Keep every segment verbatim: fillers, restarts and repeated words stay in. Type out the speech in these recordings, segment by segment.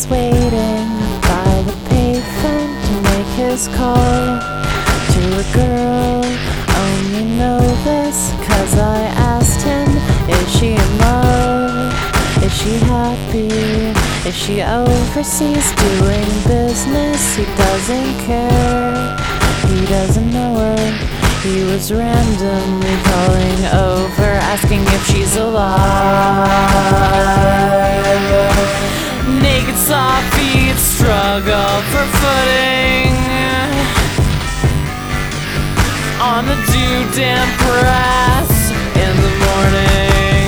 is waiting by the pavement to make his call to a girl. Only know this 'cause I asked him, is she in love? Is she happy? Is she overseas doing business? He doesn't care. He doesn't know her. He was randomly calling over, asking if she's alive. Naked soft feet struggle for footing on the dew damp grass in the morning.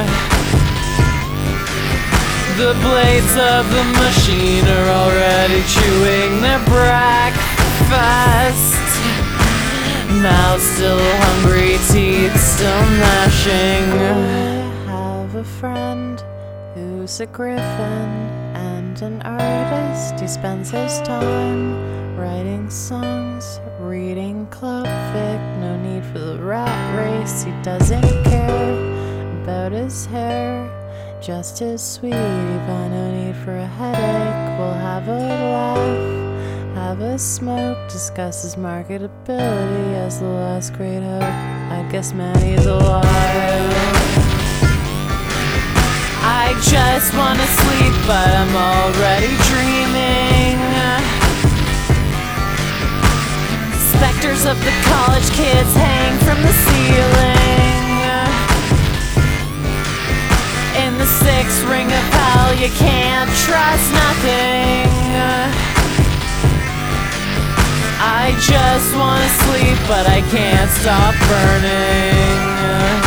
The blades of the machine are already chewing their breakfast. Mouth still hungry, teeth still gnashing. I have a friend who's a griffin and an artist. He spends his time writing songs, reading club fic. No need for the rat race. He doesn't care about his hair, just his sweetie pie. No need for a headache. We'll have a laugh, have a smoke, discuss his marketability as the last great hope. I guess Manny's alive. I just wanna sleep, but I'm already dreaming. Specters of the college kids hang from the ceiling. In the sixth ring of hell, you can't trust nothing. I just wanna sleep, but I can't stop burning.